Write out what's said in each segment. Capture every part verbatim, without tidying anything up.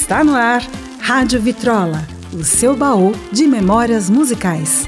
Está no ar, Rádio Vitrola, o seu baú de memórias musicais.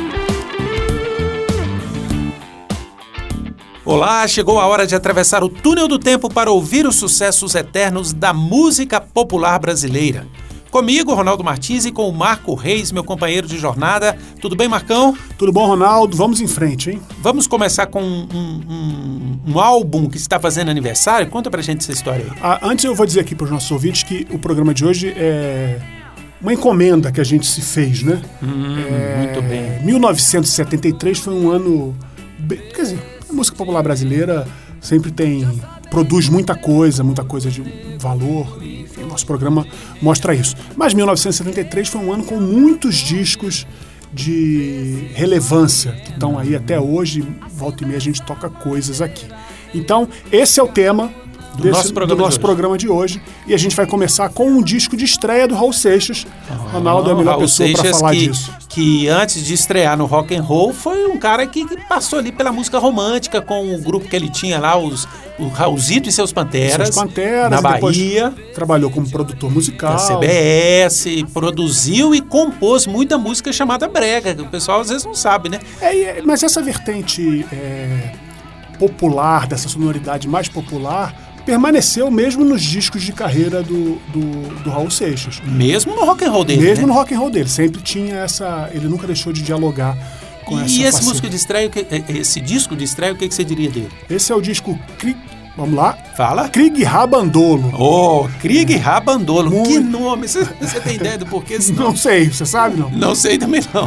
Olá, chegou a hora de atravessar o túnel do tempo para ouvir os sucessos eternos da música popular brasileira. Comigo, Ronaldo Martins, e com o Marco Reis, meu companheiro de jornada. Tudo bem, Marcão? Tudo bom, Ronaldo? Vamos em frente, hein? Vamos começar com um, um, um álbum que está fazendo aniversário. Conta pra gente essa história aí. Ah, antes eu vou dizer aqui para os nossos ouvintes que o programa de hoje é uma encomenda que a gente se fez, né? Hum, é, muito bem. mil novecentos e setenta e três foi um ano... Quer dizer, a música popular brasileira sempre tem... produz muita coisa, muita coisa de valor, e enfim, o nosso programa mostra isso. Mas mil novecentos e setenta e três foi um ano com muitos discos de relevância, que estão aí até hoje, volta e meia a gente toca coisas aqui. Então, esse é o tema do desse, nosso, programa, do nosso de programa de hoje, e a gente vai começar com um disco de estreia do Raul Seixas. Ah, Ronaldo é a melhor Raul pessoa para Seixas falar que, disso. Que antes de estrear no rock and roll foi um cara que, que passou ali pela música romântica com o grupo que ele tinha lá, os, o Raulzito e seus Panteras, Seus Panteras na Bahia. Trabalhou como produtor musical. Da C B S, produziu e compôs muita música chamada brega, que o pessoal às vezes não sabe, né? É, mas essa vertente é, popular, dessa sonoridade mais popular, permaneceu mesmo nos discos de carreira do, do, do Raul Seixas. Mesmo no rock and roll dele, Mesmo né? no rock and roll dele. Sempre tinha essa... Ele nunca deixou de dialogar com essa E esse parceria. músico de estreia, esse disco de estreia, o que você diria dele? Esse é o disco... Krieg, vamos lá? Fala. Krieg Rabandolo. Oh, Krieg Rabandolo. Muito... Que nome! Você, você tem ideia do porquê? Senão... Não sei, você sabe, não? Não sei também, não.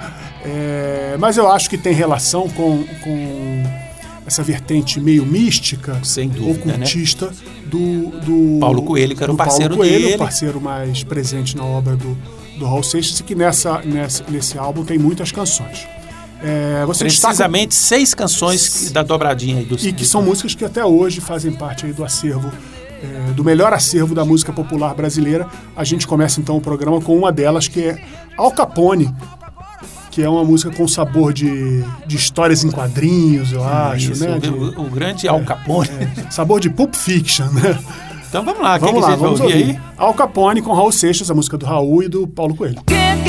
É, mas eu acho que tem relação com... com essa vertente meio mística, sem dúvida, ocultista, né? do, do Paulo Coelho, que era o parceiro Paulo Coelho, dele. o parceiro mais presente na obra do, do Raul Seixas, e que nessa, nessa, nesse álbum tem muitas canções. É, você Precisamente destaca... seis canções da dobradinha aí do E que são músicas que até hoje fazem parte aí do acervo, é, do melhor acervo da música popular brasileira. A gente começa então o programa com uma delas, que é Al Capone, que é uma música com sabor de, de histórias em quadrinhos, eu acho, Isso, né? O, De, o, o grande Al Capone. É, sabor de Pulp Fiction, né? Então vamos lá, vamos que lá, que a gente vamos vai ouvir, ouvir aí? Al Capone com Raul Seixas, a música do Raul e do Paulo Coelho.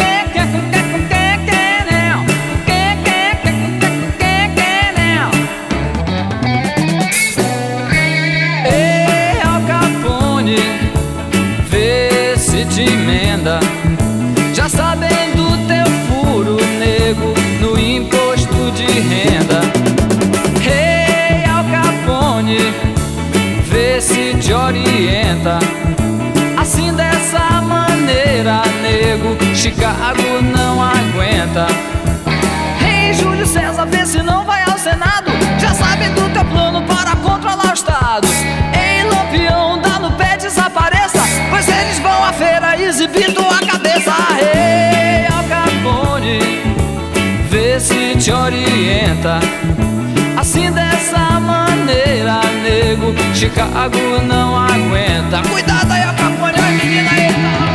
Ei, Al Capone, vê se te emenda, já sabem do teu furo, nego, no imposto de renda. Ei, Al Capone, vê se te orienta, assim dessa maneira, nego, Chicago não aguenta. Ei, Júlio César, vê se não vai ao Senado, já sabem do teu plano para controlar o Estado. Ei, Lampião, dá no pé, desapareça, pois eles vão à feira exibir tua cabeça. Ei, Al Capone, vê se te orienta, assim dessa maneira, nego, Chicago não aguenta. Cuidado aí, Al Capone, ai menina, eita.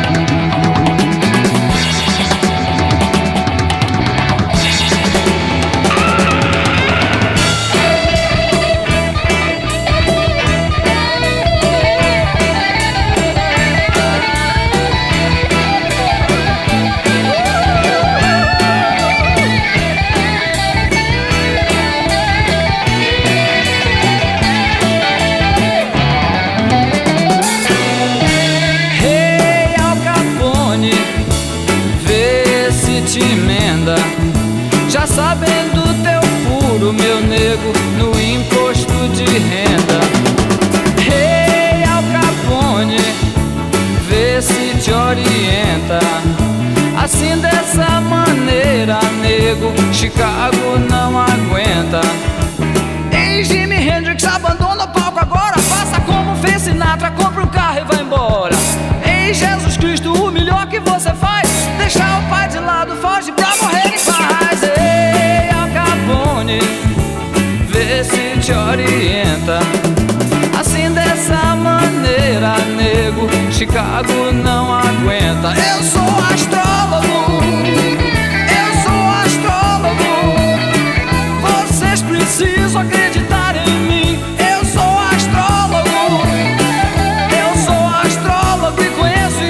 Já sabem do teu furo, meu nego, no imposto de renda. Ei, Al Capone, vê se te orienta, assim dessa maneira, nego, Chicago não aguenta. Ei, Jimi Hendrix, abandona o palco agora, faça como fez Sinatra, compra um carro e vai embora. Ei, Jesus Cristo, o melhor que você faz, deixar o pai de lado, foge pra morrer em paz. Ei, Al Capone, vê se te orienta, assim dessa maneira, nego, Chicago não aguenta. Eu sou astrólogo, eu sou astrólogo, vocês precisam acreditar em mim. Eu sou astrólogo, eu sou astrólogo e conheço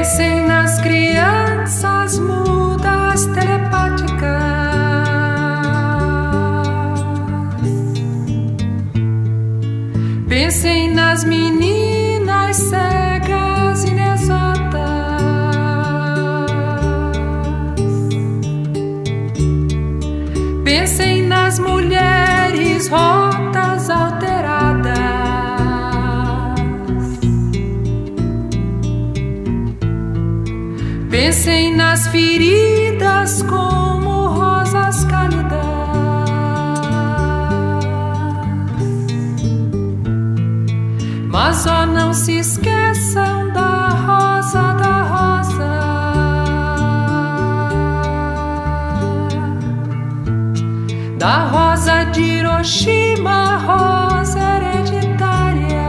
Pensem nas crianças mudas telepáticas. Pensem nas meninas cegas inexatas. Pensem nas mulheres rotas alteradas. Pensem nas feridas como rosas cálidas. Mas ó, não se esqueçam da rosa, da rosa. Da rosa de Hiroshima, rosa hereditária.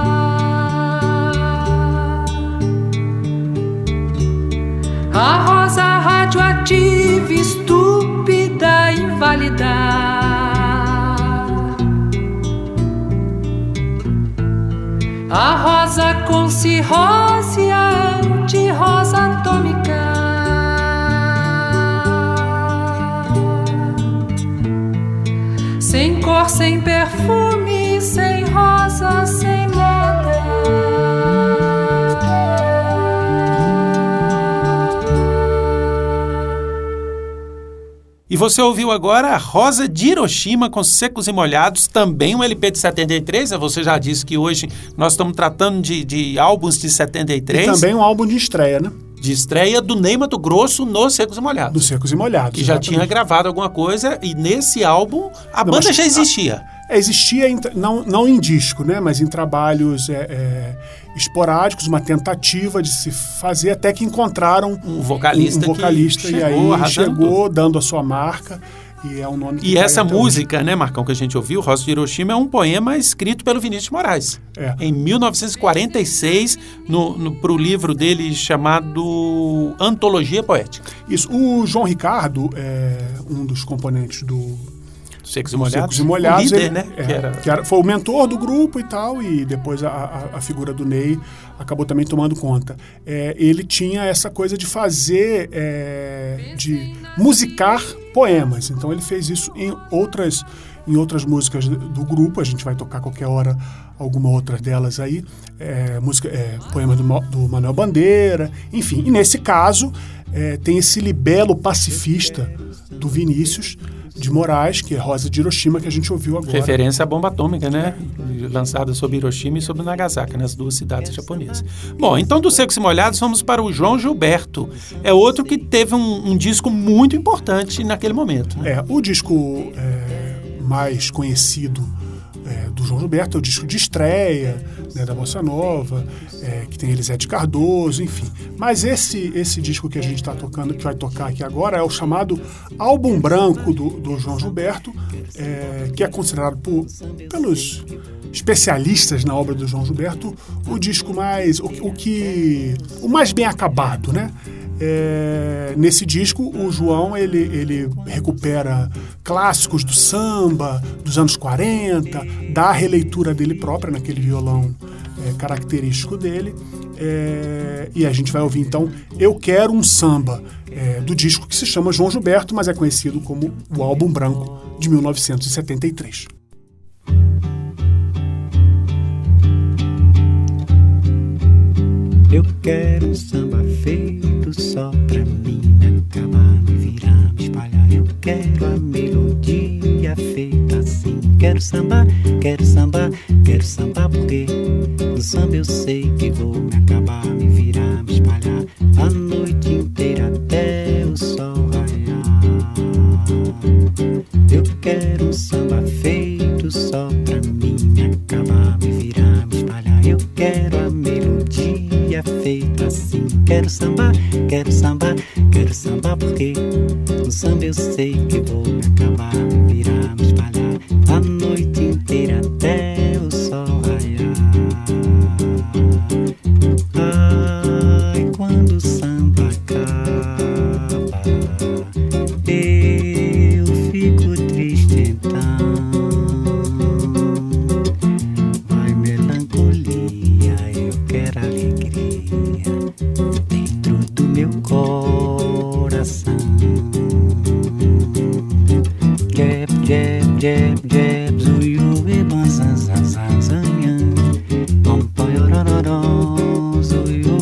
A rosa radioativa, estúpida, inválida. A rosa com cirrose, a anti-rosa atômica. Sem cor, sem perfume, sem rosa, sem nada. E você ouviu agora a Rosa de Hiroshima com Secos e Molhados, também um L P de setenta e três. Você já disse que hoje nós estamos tratando de, de álbuns de setenta e três. E também um álbum de estreia, né? De estreia do Ney Matogrosso no Secos e Molhados. Do Secos e Molhados. Que já exatamente. Tinha gravado alguma coisa e nesse álbum a não, banda já existia. A, é, existia, em, não, não em disco, né? Mas em trabalhos é, é, esporádicos, uma tentativa de se fazer, até que encontraram um vocalista, um, um vocalista que e chegou, aí chegou tudo. Dando a sua marca. E é um nome que E essa hoje. música, né, Marcão, que a gente ouviu, Rosa de Hiroshima, é um poema escrito pelo Vinícius de Moraes. É. Em mil novecentos e quarenta e seis, no, no, para o livro dele chamado Antologia Poética. Isso. O João Ricardo, é um dos componentes do Secos e Molhados. Secos e Molhados. O líder, ele, né? É, que era... que era, foi o mentor do grupo e tal, e depois a, a, a figura do Ney acabou também tomando conta. É, ele tinha essa coisa de fazer, é, de musicar poemas. Então ele fez isso em outras, em outras músicas do grupo. A gente vai tocar qualquer hora alguma outra delas aí. É, música, é, poema do, do Manuel Bandeira, enfim. E nesse caso é, tem esse libelo pacifista do Vinícius de Moraes, que é Rosa de Hiroshima, que a gente ouviu agora. Referência à bomba atômica, né? Lançada sobre Hiroshima e sobre Nagasaki, nas duas cidades japonesas. Bom, então dos Secos e Molhados vamos para o João Gilberto. É outro que teve um, um disco muito importante naquele momento. Né? É, o disco é, mais conhecido é, do João Gilberto é o disco de estreia, né, da Bossa Nova, é, que tem Elisete Cardoso, enfim. Mas esse, esse disco que a gente está tocando, que vai tocar aqui agora, é o chamado Álbum Branco do, do João Gilberto, é, que é considerado por, pelos especialistas na obra do João Gilberto o disco mais, o, o que, o mais bem acabado, né? É, nesse disco o João ele, ele recupera clássicos do samba dos anos quarenta, dá a releitura dele própria naquele violão é, característico dele, é, e a gente vai ouvir então Eu Quero um Samba, é, do disco que se chama João Gilberto, mas é conhecido como o Álbum Branco de mil novecentos e setenta e três. Eu quero um samba feito só pra mim, acabar, me virar, me espalhar. Eu quero a melodia feita assim. Quero samba, quero samba, quero samba porque no samba eu sei que vou me acabar, me virar, me espalhar a noite inteira até o sol raiar. Eu quero um samba feito só pra mim, acabar, me virar, me espalhar. Eu quero a melodia feita assim. Quero samba, quero samba, quero samba porque no samba eu sei que vou me acabar, me virar, me espalhar a noite inteira até o sol raiar. Ai, quando o samba acaba, eu fico triste então. Vai melancolia, eu quero alegria. Tem jeb, jeb, jeb, zuiu e banzanzanzanzanha. Pom, pom, yorororó, zuiu.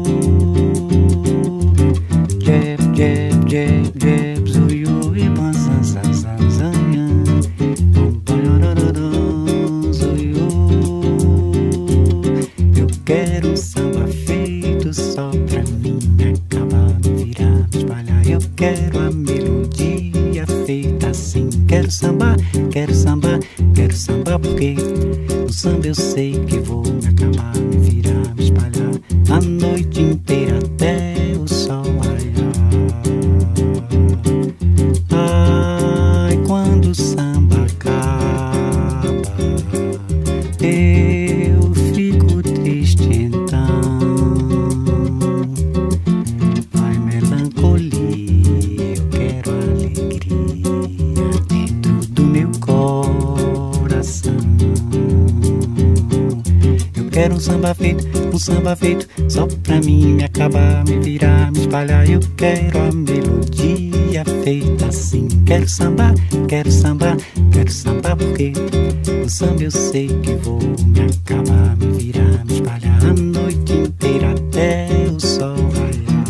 Jeb, jeb, jeb, jeb, zuiu e banzanzanzanzanha. Pom, pom, yorororó, zuiu. Eu quero um samba feito só pra mim, acabar, me virar, me espalhar. Eu quero a melodia feita assim. Quero sambar, quero sambar, quero sambar porque no samba eu sei que vou me acabar, me virar, me espalhar a noite inteira até o sol raiar. Ai, quando o samba acaba, eu fico triste então. Vai melancolia, eu quero alegria dentro do meu coração. Eu quero um samba feito, um samba feito só pra mim, me acabar, me virar, me espalhar. Eu quero a melodia feita assim. Quero sambar, quero sambar, quero sambar porque no samba eu sei que vou me acabar, me virar, me espalhar a noite inteira até o sol raiar.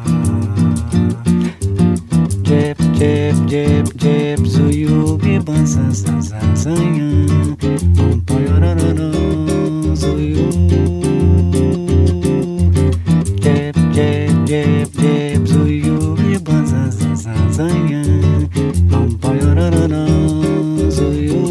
Jeb, jeb, jeb, jeb, zuiu e banzanzanzanha. Pom, pom, yorororó, zuiu. Jeb, jeb, jeb, jeb, zuiu e banzanzanzanha. Pom, pom, yorororó, zuiu.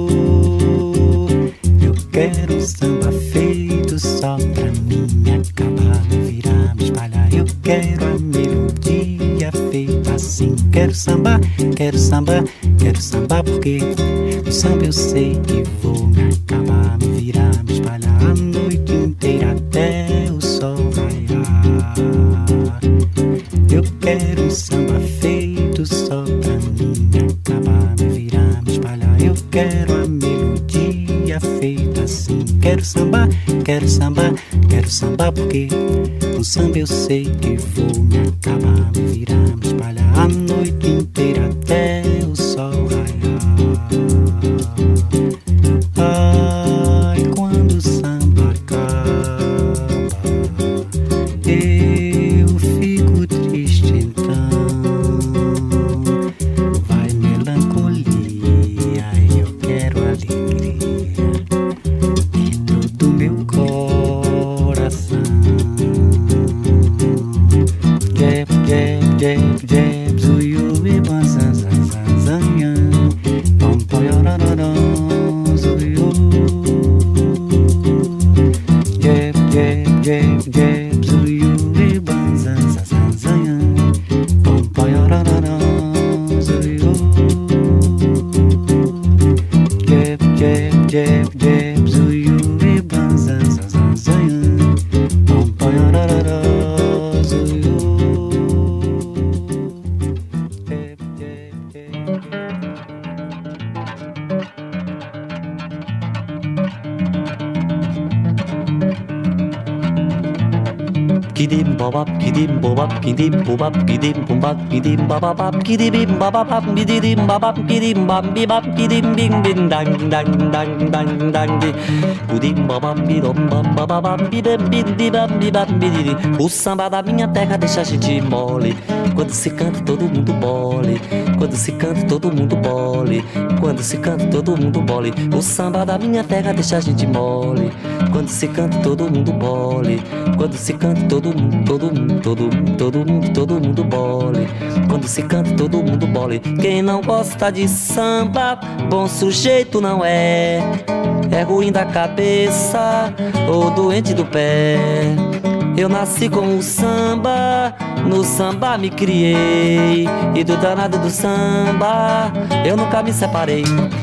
Eu quero um samba feito só pra mim, me acabar, me virar, me espalhar. Eu quero a melodia feita assim. Quero sambar, quero sambar, quero sambar porque no samba eu sei que vou me acabar, me virar, me espalhar a noite inteira até o sol raiar. Eu quero um samba feito só pra mim, me acabar, me virar, me espalhar. Eu quero a melodia feita assim. Quero sambar, quero sambar, quero sambar porque no samba eu sei que vou me acabar, me virar, me espalhar a noite inteira até o sol raiar. Ai, quando o samba acaba, eu fico triste então. Vai melancolia, eu quero alegria dentro do meu coração. Jeb, jeb, jeb, jeb, zuiu e banzanzanzanha. Pom, pom, yorororó, zuiu. Jeb, jeb, jeb, jeb, zuiu e banzanzanzanha. Pom, pom, yorororó, zuiu. Jeb, jeb, jeb, jeb, zuiu e banzanzanzanha. Pom, pom, yorororó, zuiu. Jeb, jeb, jeb. Kidim babap, kidim bobap, kidim bobap, kidim bombap, kidim babap, kidim babap, bidim babap, kidim bam bibap, kidim bing bing dang dang dang dang dang di. Kudim babam bidom bam babam bidem bim bibam bibam bidiri. O samba da minha terra deixa a gente mole. Quando se canta todo mundo bole. Quando se canta todo mundo bole. Quando se canta todo mundo bole. O samba da minha terra deixa a gente mole. Quando se canta todo mundo bole. Quando se canta todo mundo, todo mundo, todo mundo, todo mundo, todo mundo bole. Quando se canta todo mundo bole. Quem não gosta de samba, bom sujeito não é. É ruim da cabeça ou doente do pé. Eu nasci com o samba, no samba me criei. E do danado do samba, eu nunca me separei.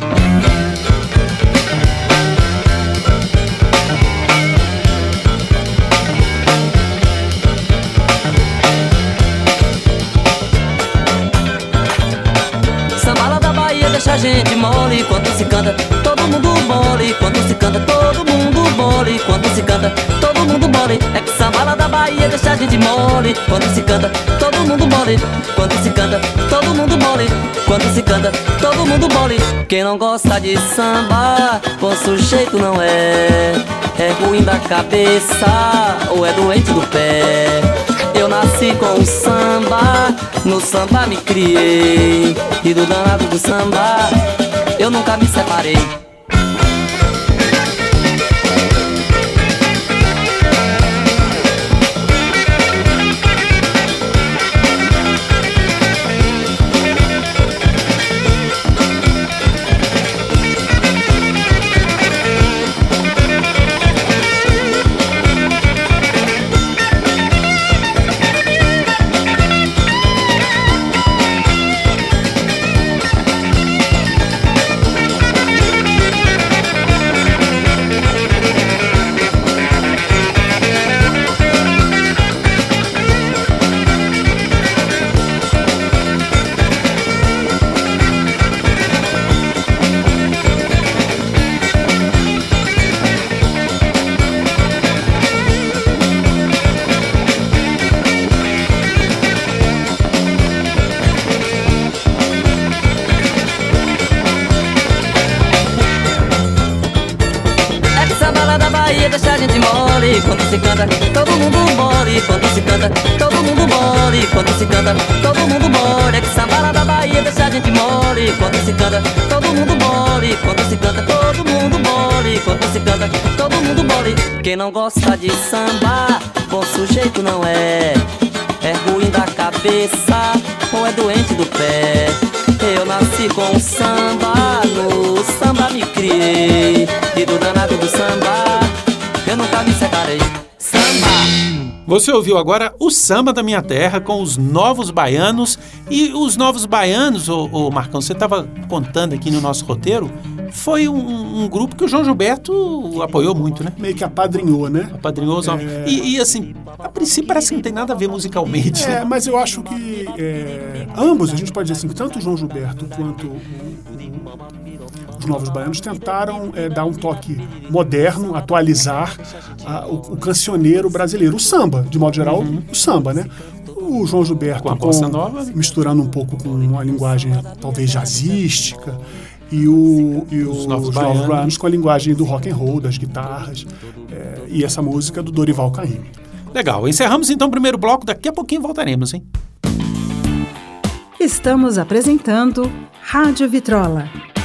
Deixa a gente mole, quando se canta, todo mundo mole. Quando se canta, todo mundo mole. Quando se canta, todo mundo mole. É que samba lá da Bahia deixa a gente mole. Quando se canta, todo mundo mole. Quando se canta, todo mundo mole. Quando se canta, todo mundo mole. Quem não gosta de samba, bom sujeito não é. É ruim da cabeça ou é doente do pé. Eu nasci com o samba, no samba me criei. E do danado do samba, eu nunca me separei. Quando se canta, todo mundo mole. Quando se canta, todo mundo mole. Quando se canta, todo mundo mole. É que samba lá da Bahia deixa a gente mole. Quando se canta, todo mundo mole. Quando se canta, todo mundo mole. Quando se canta, todo mundo mole. Quem não gosta de samba, bom sujeito não é. É ruim da cabeça ou é doente do pé. Eu nasci com o samba, no samba me criei. E do danado do samba, eu nunca me separei. Samba! Você ouviu agora o Samba da Minha Terra com os Novos Baianos. E os Novos Baianos, ô, ô Marcão, você estava contando aqui no nosso roteiro, foi um, um grupo que o João Gilberto apoiou muito, né? Meio que apadrinhou, né? Apadrinhou os novos. É... E, e assim, a princípio parece que não tem nada a ver musicalmente. É, né? Mas eu acho que é, ambos, a gente pode dizer assim, tanto o João Gilberto quanto o, os Novos Baianos tentaram é, dar um toque moderno, atualizar a, o, o cancioneiro brasileiro, o samba, de modo geral, uhum. o samba, né? O João Gilberto com a bossa nova, misturando um pouco com uma linguagem talvez jazzística, e, o, e os, os Novos Baianos com a linguagem do rock and roll, das guitarras, é, e essa música do Dorival Caymmi. Legal, encerramos então o primeiro bloco, daqui a pouquinho voltaremos, hein? Estamos apresentando Rádio Vitrola.